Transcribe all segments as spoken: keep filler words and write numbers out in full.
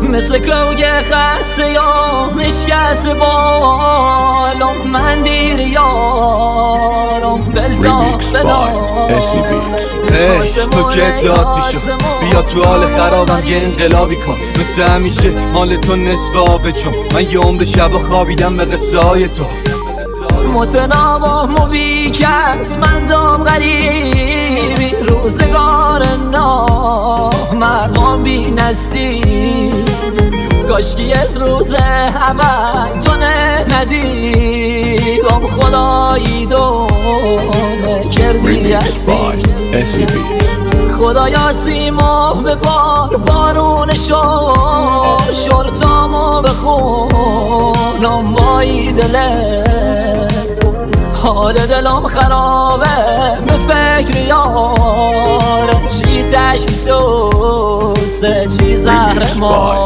مثل کوگ خسته یا مشکست بالم من دیر یارم بلتا بلا تو که داد میشم بیا تو حال خرابم یه انقلابی کن مثل همیشه مال تو نصف آبه چون من یه عمر شب خوابیدم به قصه های تو متناوب و بیکس من دام غریبی روزگار نامردان بی نصیب کاشکی از روز اول تو ندیدم خدایی دونه کردی هستی خدایا سیما به بار بارون شد شرطامو بخونم بایی دله حال دلم خرابه به فکر یاره چی تشخیص و سه چی زهر ما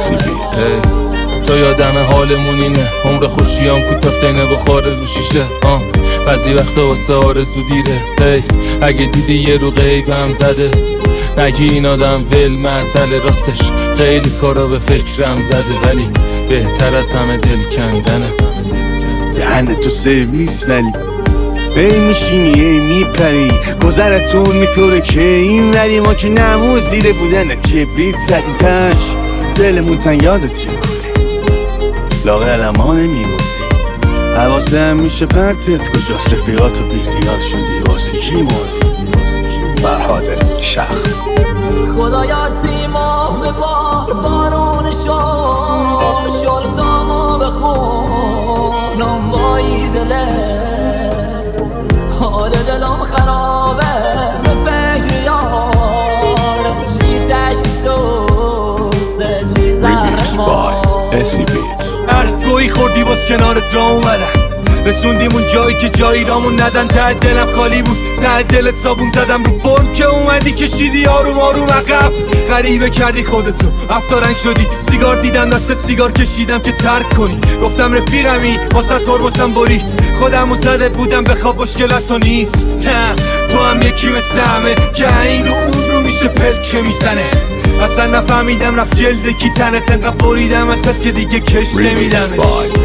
تو یادم حالمون اینه عمر خوشیام کوتا سینه بخوره رو شیشه آه بعضی وقتا واسه آرزو دیره هی اگه دیدی یه رو غیبم زده نگی این آدم ول معطل راستش خیلی کارا به فکرم زده ولی بهتر از همه دل کندنه دهنه تو سرویس ولی بی میشینی ای میپری گذرتون میکنه که این ولی ما که نمو زیره بودن کبریت زدیم پش دلمون تن یادت یه کنه لاغل ما نمیمونده حواسه هم میشه پرتت کجاست رفیقاتو بیخیال شدی واسه کی مردی فرهاد شخص خدایا سیما به بار بارون شد شرطامو بخونم بایی دله حال دلم خرابه به فکر یاره چی تشخیص و سه چی زهر ما هر گویی خوردی باز کنارت را اومدم رسوندیم اون جایی که جایی رامون ندن در دلم خالی بود در دلت صابون زدم رو فرم که اومدی کشیدی آروم آروم عقب غریبه کردی خودتو افتارنگ شدی سیگار دیدم دستت سیگار کشیدم که ترک کنی گفتم رفیقمی واسه ترمزم برید خودمو زده بودم بخواب مشکلت تو نیست نه تو هم یکی مثل همه که این رو اون رو میشه پلکه میزنه اصلا نفهمیدم رفت جلد کی تنت انقدر بریدم ازت که دیگه کش نمیدمش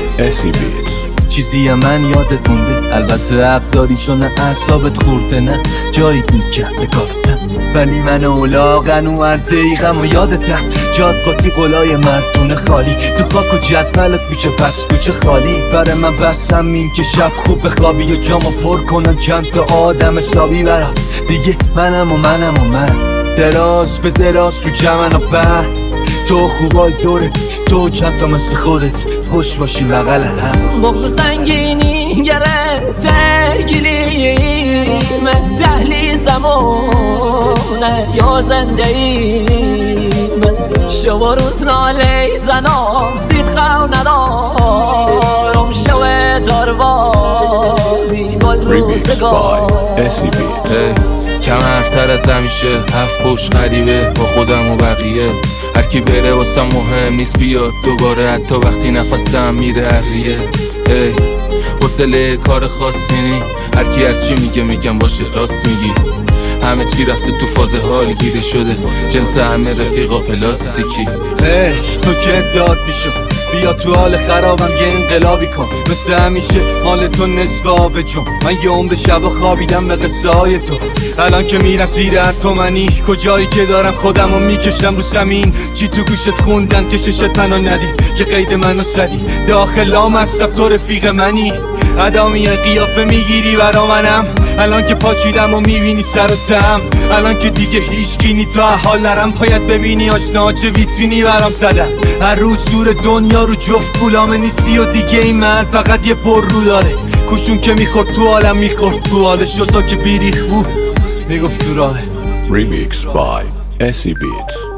چیزی من یادت مونده البته حق داری چون اعصابت خورده نه جایی بی کرده کارتم ولی من اولاغن و هر دقیقم و یادتم جاد قاطی قلای مردونه خالی تو خاک و جدولت کوچه پس کوچه خالی برای من بسم این که شب خوب بخوابی و جامو پر کنن چند تا آدم حسابی برام دیگه منم و منم و من دراز به دراز تو جمن و بر تو خوبای دوره تو چند تا مثل خودت خوش باشی بغل هم بغض سنگینی گرفته گلیم تحلی زمونه یا زنده ایم شو روز نالی زنام سید خو ندارم شو داروا بیگل روزگار کم حرفتر از همیشه هفت پشت غریبه با خودم و بقیه هر کی بره واسم مهم نیست بیاد دوباره حتی وقتی نفسم میره اریه ای حوصله کار خاصی نی هر کی هر چی میگه میگم باشه راست میگی همه چی رفته تو فاز حال گیره شده جنس همه رفیقا پلاستیکی ای تو که داد میشم بیا تو حال خرابم یه انقلابی کن مثل همیشه مال تو نصف آبه جون من یه عمر شب خوابیدم به قصه های تو الان که میرم زیر اتمنی کجایی که دارم خودمو میکشم رو زمین چی تو گوشت خوندن که ششت منو ندید که قید منو سدی داخلام هستم تو رفیق منی ادامی قیافه میگیری برا منم الان که پاچیدم و میبینی سر و تم الان که دیگه هیچ کینی تا حال نرم باید ببینی آشنا چه ویترینی برام زدن هر روز دور دنیا رو جفت پولامه نیستی و دیگه این من فقط یه پر رو داره کشون که میخورد تو عالم میخورد تو حالش شسا که بیریخ بود میگفت تو راه Remix by S E Beats